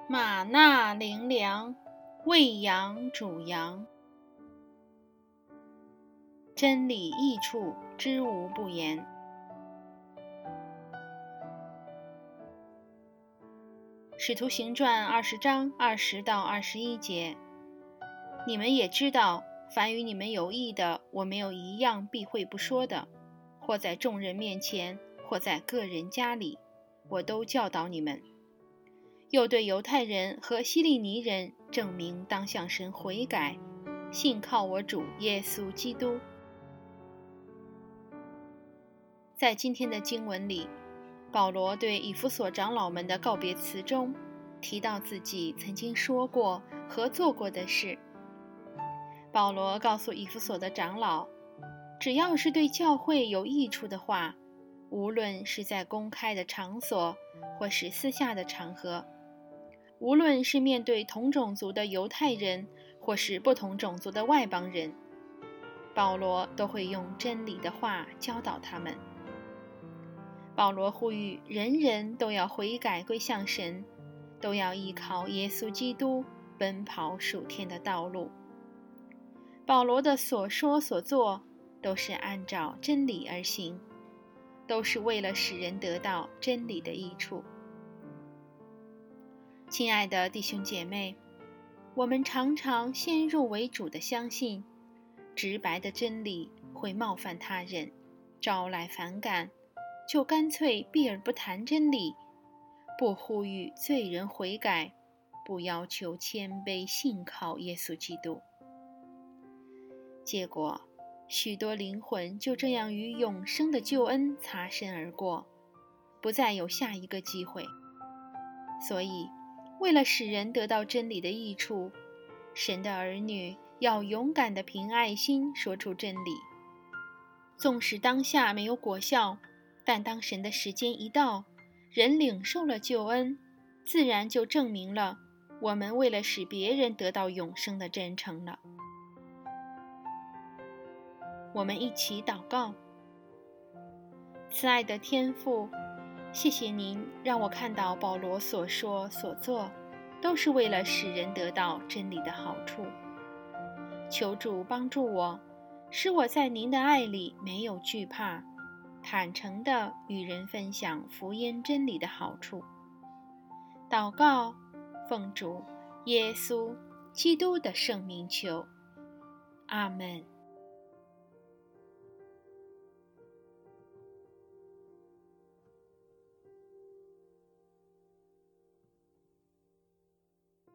马纳灵粮，喂养主羊。真理益处，知无不言。使徒行传20章20到21节，你们也知道，凡与你们有益的，我没有一样避讳不说的，或在众人面前，或在个人家里，我都教导你们。又对犹太人和希利尼人证明当向神悔改，信靠我主耶稣基督。在今天的经文里，保罗对以弗所长老们的告别词中提到自己曾经说过和做过的事。保罗告诉以弗所的长老，只要是对教会有益处的话，无论是在公开的场所或是私下的场合，无论是面对同种族的犹太人或是不同种族的外邦人，保罗都会用真理的话教导他们。保罗呼吁人人都要悔改归向神，都要依靠耶稣基督奔跑属天的道路。保罗的所说所做都是按照真理而行，都是为了使人得到真理的益处。亲爱的弟兄姐妹，我们常常先入为主的相信，直白的真理会冒犯他人，招来反感，就干脆避而不谈真理，不呼吁罪人悔改，不要求谦卑信靠耶稣基督。结果，许多灵魂就这样与永生的救恩擦身而过，不再有下一个机会。所以，为了使人得到真理的益处，神的儿女要勇敢地凭爱心说出真理。纵使当下没有果效，但当神的时间一到，人领受了救恩，自然就证明了我们为了使别人得到永生的真诚了。我们一起祷告。慈爱的天父，谢谢您让我看到保罗所说所做都是为了使人得到真理的好处。求主帮助我，使我在您的爱里没有惧怕，坦诚地与人分享福音真理的好处。祷告，奉主耶稣基督的圣名求，阿们。